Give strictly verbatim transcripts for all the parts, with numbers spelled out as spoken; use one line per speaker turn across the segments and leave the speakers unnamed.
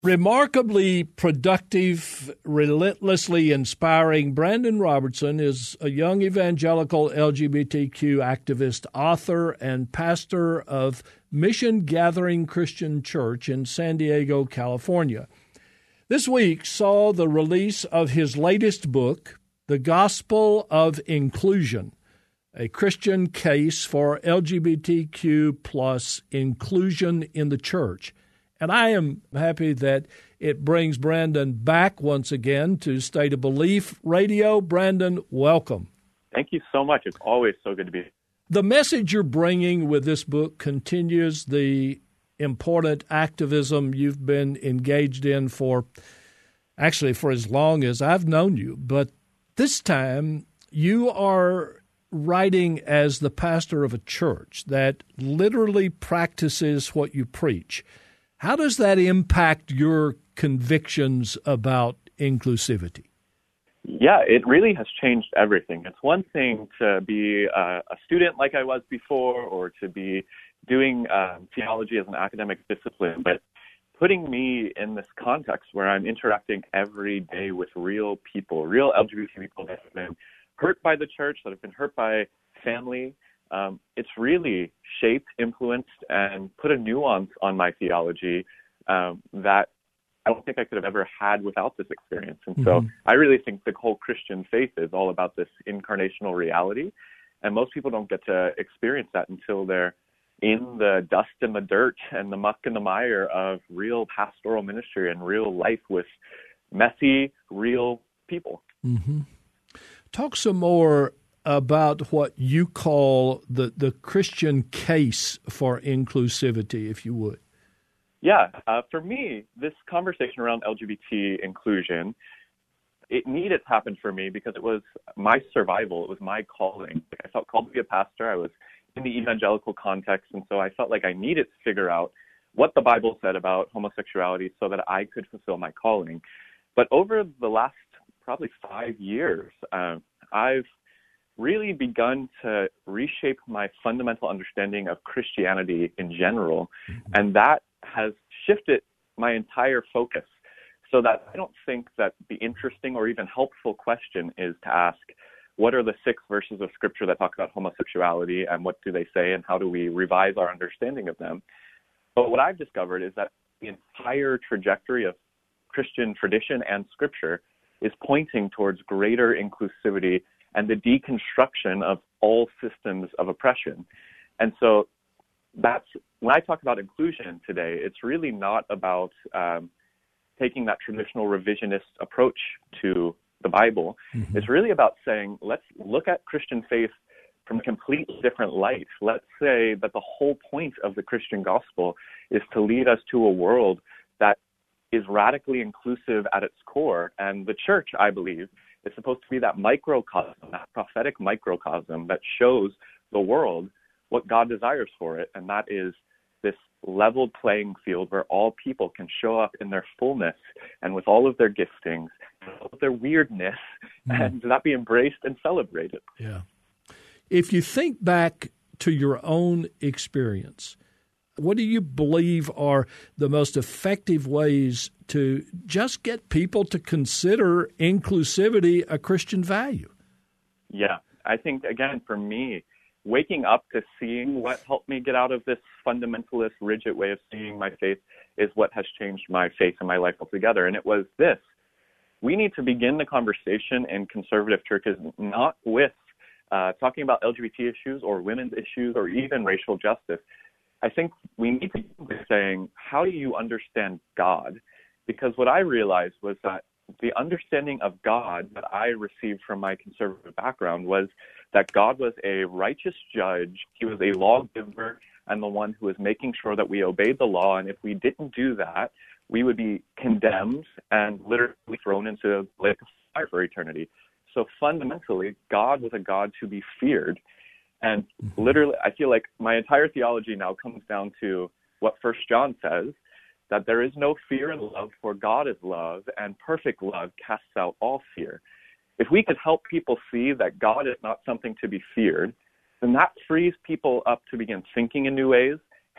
Remarkably productive, relentlessly inspiring, Brandon Robertson is a young evangelical L G B T Q activist, author, and pastor of Mission Gathering Christian Church in San Diego, California. This week saw the release of his latest book, The Gospel of Inclusion, a Christian case for L G B T Q plus inclusion in the church. And I am happy that it brings Brandon back once again to State of Belief Radio. Brandon, welcome.
Thank you so much. It's always so good to be here.
The message you're bringing with this book continues the important activism you've been engaged in for, actually, for as long as I've known you. But this time, you are writing as the pastor of a church that literally practices what you preach. How does that impact your convictions about inclusivity?
Yeah, it really has changed everything. It's one thing to be uh, a student like I was before, or to be doing um, theology as an academic discipline, but putting me in this context where I'm interacting every day with real people, real L G B T people that have been hurt by the church, that have been hurt by family. Um, it's really shaped, influenced, and put a nuance on my theology um, that I don't think I could have ever had without this experience. And mm-hmm. so I really think the whole Christian faith is all about this incarnational reality. And most people don't get to experience that until they're in the dust and the dirt and the muck and the mire of real pastoral ministry and real life with messy, real people.
Mm-hmm. Talk some more about what you call the, the Christian case for inclusivity, if you would.
Yeah, uh, for me, this conversation around L G B T inclusion, it needed to happen for me because it was my survival. It was my calling. I felt called to be a pastor. I was in the evangelical context, and so I felt like I needed to figure out what the Bible said about homosexuality so that I could fulfill my calling. But over the last probably five years, uh, I've really begun to reshape my fundamental understanding of Christianity in general. Mm-hmm. And that has shifted my entire focus so that I don't think that the interesting or even helpful question is to ask, what are the six verses of Scripture that talk about homosexuality and what do they say and how do we revise our understanding of them? But what I've discovered is that the entire trajectory of Christian tradition and Scripture is pointing towards greater inclusivity and the deconstruction of all systems of oppression. And so that's, when I talk about inclusion today, it's really not about um, taking that traditional revisionist approach to the Bible. Mm-hmm. It's really about saying, let's look at Christian faith from a completely different light. Let's say that the whole point of the Christian gospel is to lead us to a world that is radically inclusive at its core. And the church, I believe, is supposed to be that microcosm, that prophetic microcosm that shows the world what God desires for it. And that is this leveled playing field where all people can show up in their fullness and with all of their giftings, and all of their weirdness, mm-hmm. and that be embraced and celebrated.
Yeah. If you think back to your own experience, what do you believe are the most effective ways to just get people to consider inclusivity a Christian value?
Yeah, I think, again, for me, waking up to seeing what helped me get out of this fundamentalist, rigid way of seeing my faith is what has changed my faith and my life altogether. And it was this. We need to begin the conversation in conservative churches not with uh, talking about L G B T issues or women's issues or even racial justice. I think we need to be saying, how do you understand God? Because what I realized was that the understanding of God that I received from my conservative background was that God was a righteous judge. He was a lawgiver and the one who was making sure that we obeyed the law. And if we didn't do that, we would be condemned and literally thrown into the lake of fire for eternity. So fundamentally, God was a God to be feared. And literally, I feel like my entire theology now comes down to what First John says, that there is no fear in love, for God is love, and perfect love casts out all fear. If we could help people see that God is not something to be feared, then that frees people up to begin thinking in new ways,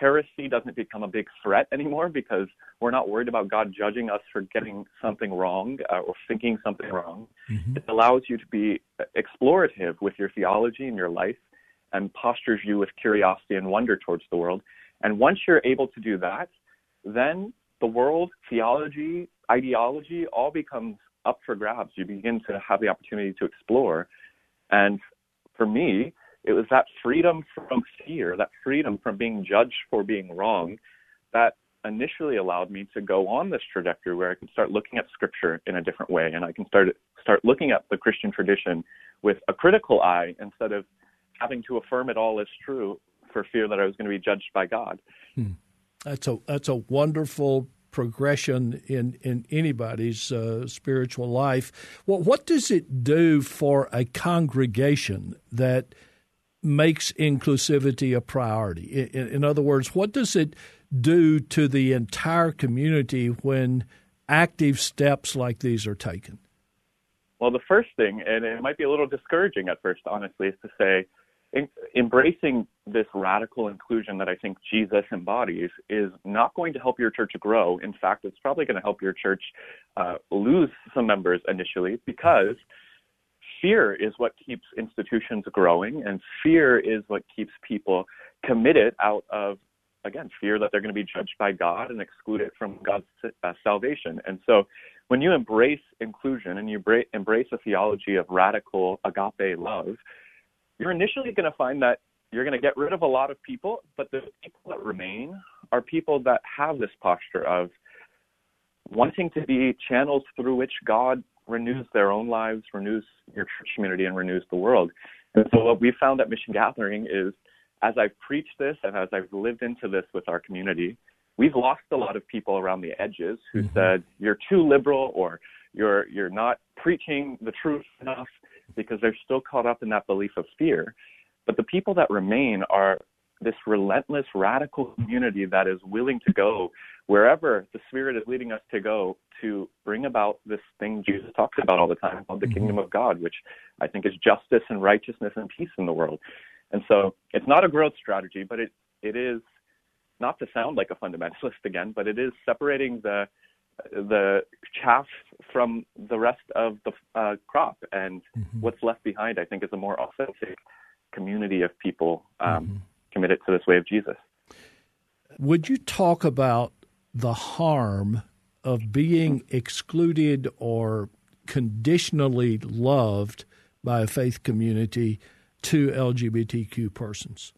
heresy doesn't become a big threat anymore because we're not worried about God judging us for getting something wrong uh, or thinking something wrong. Mm-hmm. It allows you to be explorative with your theology and your life and postures you with curiosity and wonder towards the world. And once you're able to do that, then the world, theology, ideology, all becomes up for grabs. You begin to have the opportunity to explore. And for me, it was that freedom from fear, that freedom from being judged for being wrong, that initially allowed me to go on this trajectory where I can start looking at Scripture in a different way, and I can start start looking at the Christian tradition with a critical eye instead of having to affirm it all as true for fear that I was going to be judged by God.
Hmm. That's a that's a wonderful progression in in anybody's uh, spiritual life. Well, what does it do for a congregation that makes inclusivity a priority? In, in other words, what does it do to the entire community when active steps like these are taken?
Well, the first thing, and it might be a little discouraging at first, honestly, is to say in, embracing this radical inclusion that I think Jesus embodies is not going to help your church grow. In fact, it's probably going to help your church uh, lose some members initially, because fear is what keeps institutions growing, and fear is what keeps people committed out of, again, fear that they're going to be judged by God and excluded from God's uh, salvation. And so when you embrace inclusion and you bra- embrace a theology of radical agape love, you're initially going to find that you're going to get rid of a lot of people, but the people that remain are people that have this posture of wanting to be channels through which God renews their own lives, renews your church community, and renews the world. And so what we found at Mission Gathering is, as I've preached this and as I've lived into this with our community, we've lost a lot of people around the edges who mm-hmm. said, you're too liberal, or you're you're not preaching the truth enough, because they're still caught up in that belief of fear. But the people that remain are this relentless, radical community that is willing to go wherever the Spirit is leading us to go to bring about this thing Jesus talks about all the time called the mm-hmm. kingdom of God, which I think is justice and righteousness and peace in the world. And so it's not a growth strategy, but it, it is, not to sound like a fundamentalist again, but it is separating the the chaff from the rest of the uh, crop. And mm-hmm. what's left behind, I think, is a more authentic community of people um, mm-hmm. committed to this way of Jesus.
Would you talk about the harm of being excluded or conditionally loved by a faith community to L G B T Q persons?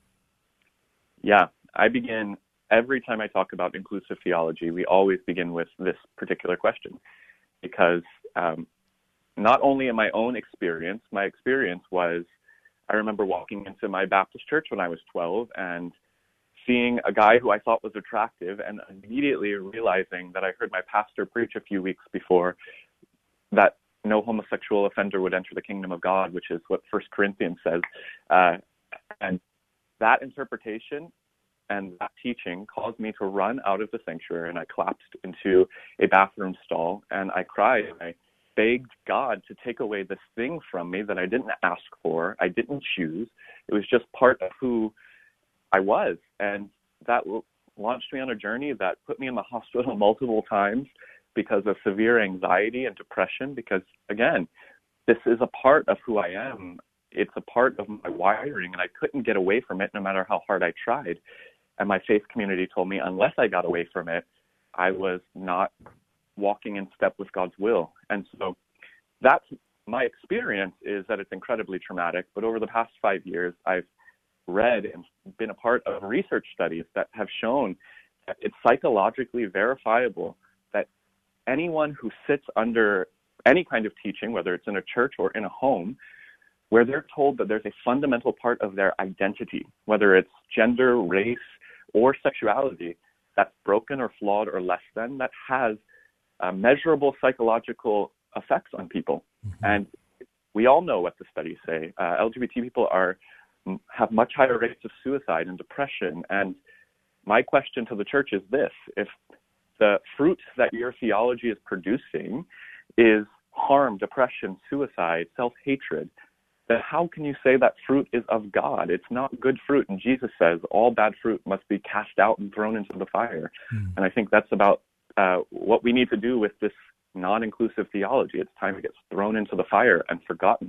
Yeah, I begin every time I talk about inclusive theology, we always begin with this particular question, because um, not only in my own experience, my experience was, I remember walking into my Baptist church when I was twelve and seeing a guy who I thought was attractive, and immediately realizing that I heard my pastor preach a few weeks before that no homosexual offender would enter the kingdom of God, which is what First Corinthians says. Uh, and that interpretation and that teaching caused me to run out of the sanctuary, and I collapsed into a bathroom stall, and I cried, and I begged God to take away this thing from me that I didn't ask for, I didn't choose. It was just part of who I was, and that launched me on a journey that put me in the hospital multiple times because of severe anxiety and depression, because, again, this is a part of who I am. It's a part of my wiring, and I couldn't get away from it no matter how hard I tried. And my faith community told me unless I got away from it, I was not walking in step with God's will. And so that's my experience, is that it's incredibly traumatic. But over the past five years, I've read and been a part of research studies that have shown that it's psychologically verifiable that anyone who sits under any kind of teaching, whether it's in a church or in a home, where they're told that there's a fundamental part of their identity, whether it's gender, race, or sexuality, that's broken or flawed or less than, that has uh, measurable psychological effects on people. Mm-hmm. And we all know what the studies say. Uh, L G B T people are have much higher rates of suicide and depression. And my question to the church is this: if the fruit that your theology is producing is harm, depression, suicide, self-hatred, then how can you say that fruit is of God? It's not good fruit. And Jesus says all bad fruit must be cast out and thrown into the fire. Mm. And I think that's about uh, what we need to do with this non-inclusive theology. It's time it gets thrown into the fire and forgotten.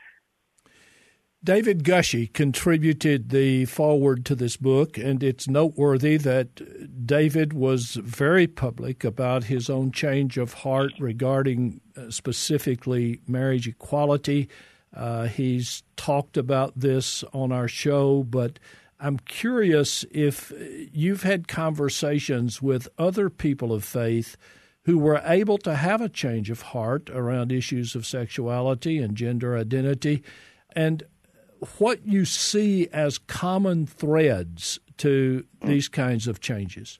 David Gushee contributed the foreword to this book, and it's noteworthy that David was very public about his own change of heart regarding uh, specifically marriage equality. Uh, he's talked about this on our show, but I'm curious if you've had conversations with other people of faith who were able to have a change of heart around issues of sexuality and gender identity, and what you see as common threads to these kinds of changes.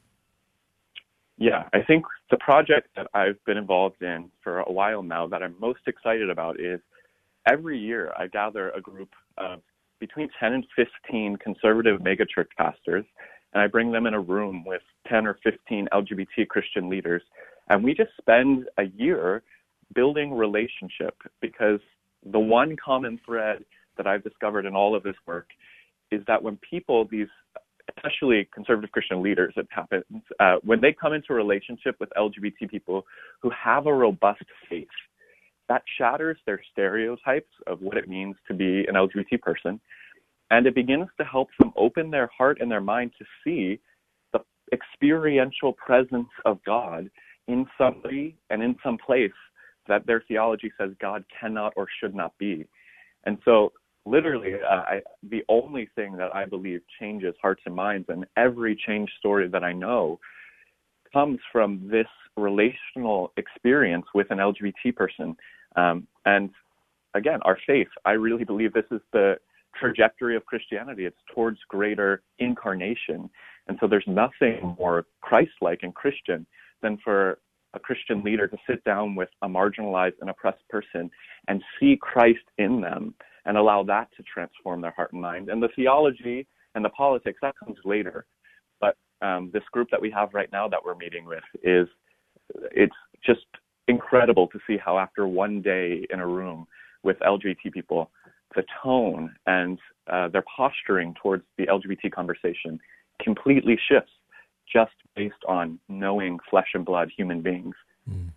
Yeah, I think the project that I've been involved in for a while now that I'm most excited about is every year I gather a group of between ten and fifteen conservative megachurch pastors, and I bring them in a room with ten or fifteen L G B T Christian leaders, and we just spend a year building relationship, because the one common thread that I've discovered in all of this work is that when people, these especially conservative Christian leaders, it happens, uh, when they come into a relationship with L G B T people who have a robust faith, that shatters their stereotypes of what it means to be an L G B T person, and it begins to help them open their heart and their mind to see the experiential presence of God in somebody and in some place that their theology says God cannot or should not be. And so literally, uh, I, the only thing that I believe changes hearts and minds, and every change story that I know comes from this relational experience with an L G B T person. Um, and again, our faith, I really believe this is the trajectory of Christianity. It's towards greater incarnation. And so there's nothing more Christ-like and Christian than for a Christian leader to sit down with a marginalized and oppressed person and see Christ in them and allow that to transform their heart and mind. And the theology and the politics, that comes later. But um, this group that we have right now that we're meeting with is, it's just incredible to see how after one day in a room with L G B T people, the tone and uh, their posturing towards the L G B T conversation completely shifts just based on knowing flesh and blood human beings.
Mm.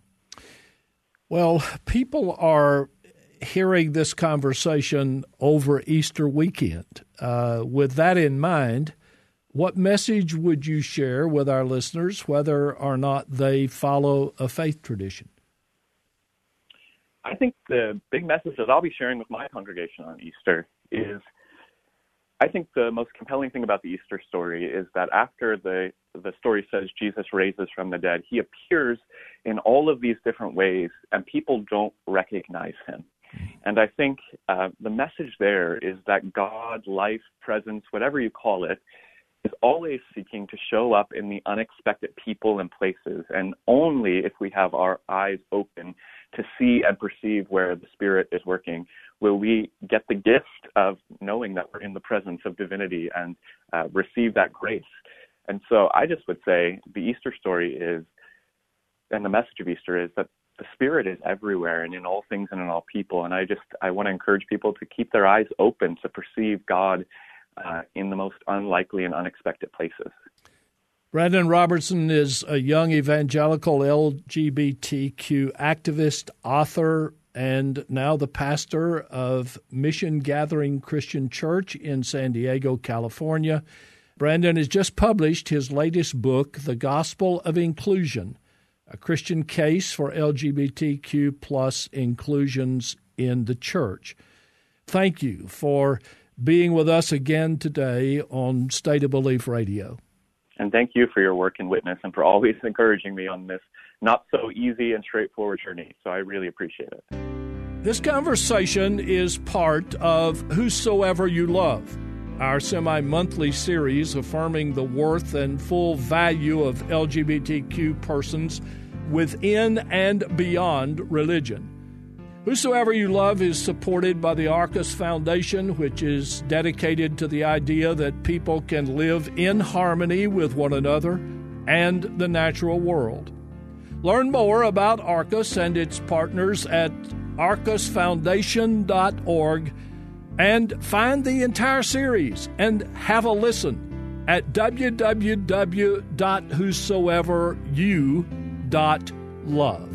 Well, people are hearing this conversation over Easter weekend. Uh, with that in mind, what message would you share with our listeners, whether or not they follow a faith tradition?
I think the big message that I'll be sharing with my congregation on Easter is, I think the most compelling thing about the Easter story is that after the, the story says Jesus raises from the dead, he appears in all of these different ways, and people don't recognize him. And I think uh, the message there is that God, life, presence, whatever you call it, is always seeking to show up in the unexpected people and places. And only if we have our eyes open to see and perceive where the Spirit is working will we get the gift of knowing that we're in the presence of divinity and uh, receive that grace. And so I just would say the Easter story is, and the message of Easter is that the Spirit is everywhere and in all things and in all people. And I just, I want to encourage people to keep their eyes open to perceive God uh, in the most unlikely and unexpected places.
Brandon Robertson is a young evangelical L G B T Q activist, author, and now the pastor of Mission Gathering Christian Church in San Diego, California. Brandon has just published his latest book, The Gospel of Inclusion, a Christian case for L G B T Q plus inclusions in the church. Thank you for being with us again today on State of Belief Radio.
And thank you for your work and witness and for always encouraging me on this not so easy and straightforward journey. So I really appreciate it.
This conversation is part of Whosoever You Love, our semi-monthly series affirming the worth and full value of L G B T Q persons within and beyond religion. Whosoever You Love is supported by the Arcus Foundation, which is dedicated to the idea that people can live in harmony with one another and the natural world. Learn more about Arcus and its partners at arcus foundation dot org And find the entire series and have a listen at w w w dot whosoever you dot love.